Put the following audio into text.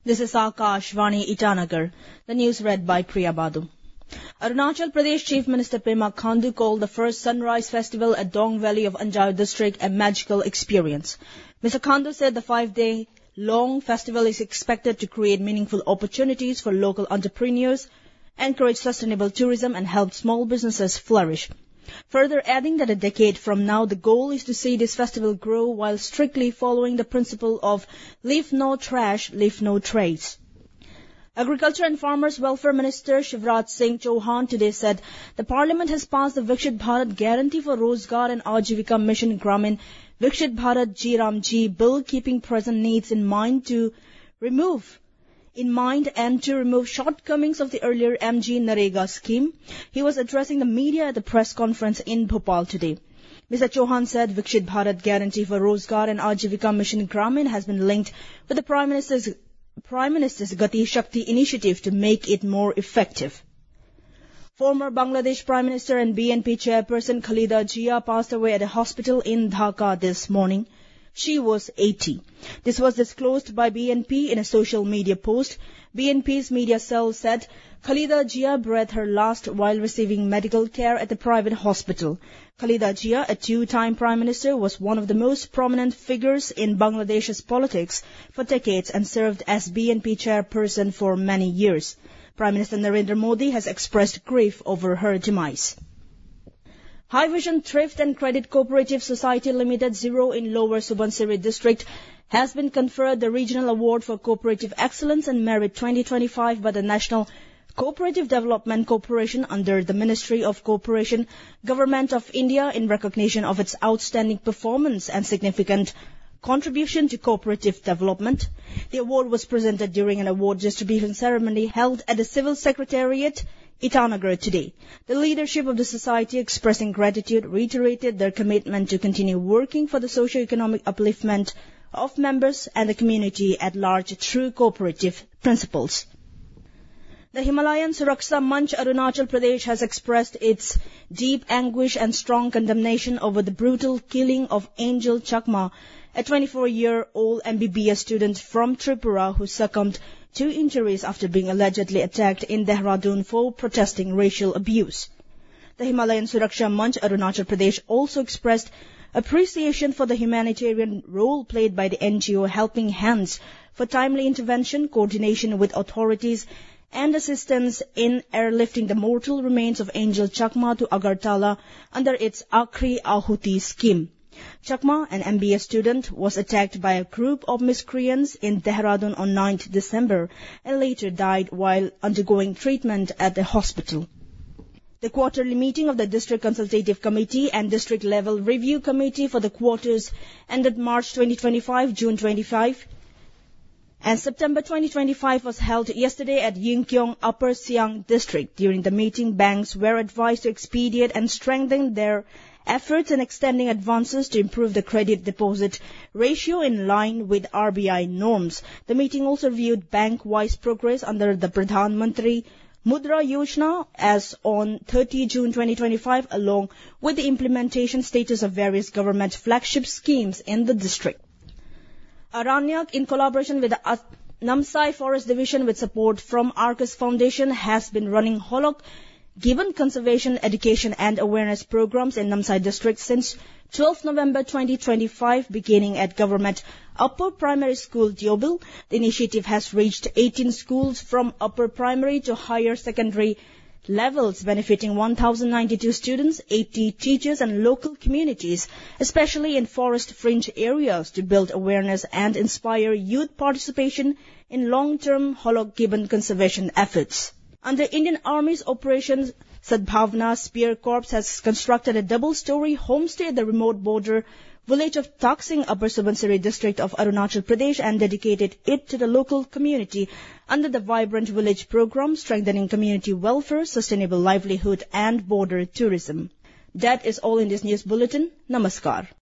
This is Akashvani Itanagar. The news read by Priya Badu. Arunachal Pradesh Chief Minister Pema Khandu called the first Sunrise Festival at Dong Valley of Anjar district a magical experience. Mr. Khandu said the 5-day long festival is expected to create meaningful opportunities for local entrepreneurs, encourage sustainable tourism and help small businesses flourish. Further adding that a decade from now, the goal is to see this festival grow while strictly following the principle of leave no trash, leave no trace. Agriculture and Farmers Welfare Minister Shivraj Singh Chauhan today said the Parliament has passed the Viksit Bharat Guarantee for Rozgar and Ajivika Mission Gramin Viksit Bharat Ji Ram Ji bill keeping present needs in mind and to remove shortcomings of the earlier MG Narega scheme. He was addressing the media at the press conference in Bhopal today. Mr. Chauhan said Viksit Bharat Guarantee for Rozgar and Ajivika Mission Gramin has been linked with the Prime Minister's Gati Shakti initiative to make it more effective. Former Bangladesh Prime Minister and BNP chairperson Khalida Zia passed away at a hospital in Dhaka this morning. She was 80. This was disclosed by BNP in a social media post. BNP's media cell said Khalida Zia breathed her last while receiving medical care at the private hospital. Khalida Zia, a two-time Prime Minister, was one of the most prominent figures in Bangladesh's politics for decades and served as BNP chairperson for many years. Prime Minister Narendra Modi has expressed grief over her demise. High Vision Thrift and Credit Cooperative Society Limited, Zero in Lower Subansiri District, has been conferred the Regional Award for Cooperative Excellence and Merit 2025 by the National Cooperative Development Corporation under the Ministry of Cooperation, Government of India in recognition of its outstanding performance and significant contribution to cooperative development. The award was presented during an award distribution ceremony held at the Civil Secretariat, Itanagar today. The leadership of the society, expressing gratitude, reiterated their commitment to continue working for the socio-economic upliftment of members and the community at large through cooperative principles. The Himalayan Suraksha Manch Arunachal Pradesh has expressed its deep anguish and strong condemnation over the brutal killing of Angel Chakma, a 24-year-old MBBS student from Tripura who succumbed to injuries after being allegedly attacked in Dehradun for protesting racial abuse. The Himalayan Suraksha Manch Arunachal Pradesh also expressed appreciation for the humanitarian role played by the NGO Helping Hands for timely intervention, coordination with authorities, and assistance in airlifting the mortal remains of Angel Chakma to Agartala under its Akhri Ahuti scheme. Chakma, an MBA student, was attacked by a group of miscreants in Dehradun on 9th December and later died while undergoing treatment at the hospital. The quarterly meeting of the District Consultative Committee and District Level Review Committee for the quarters ended March 2025, June 25, and September 2025 was held yesterday at Yingkiong, Upper Siang District. During the meeting, banks were advised to expedite and strengthen their efforts in extending advances to improve the credit-deposit ratio in line with RBI norms. The meeting also reviewed bank-wise progress under the Pradhan Mantri Mudra Yojana as on 30 June 2025, along with the implementation status of various government flagship schemes in the district. Aranyak, in collaboration with the Namsai Forest Division with support from Arcus Foundation, has been running Holok Gibbon Conservation, Education and Awareness programs in Namsai District since 12 November 2025, beginning at Government Upper Primary School, Diobil. The initiative has reached 18 schools from upper primary to higher secondary levels, benefiting 1,092 students, 80 teachers and local communities, especially in forest fringe areas, to build awareness and inspire youth participation in long-term Holok Gibbon conservation efforts. Under Indian Army's Operation Sadbhavna, Spear Corps has constructed a double-story homestay at the remote border village of Taksing, Upper Subansiri district of Arunachal Pradesh, and dedicated it to the local community under the Vibrant Village program, strengthening community welfare, sustainable livelihood and border tourism. That is all in this news bulletin. Namaskar.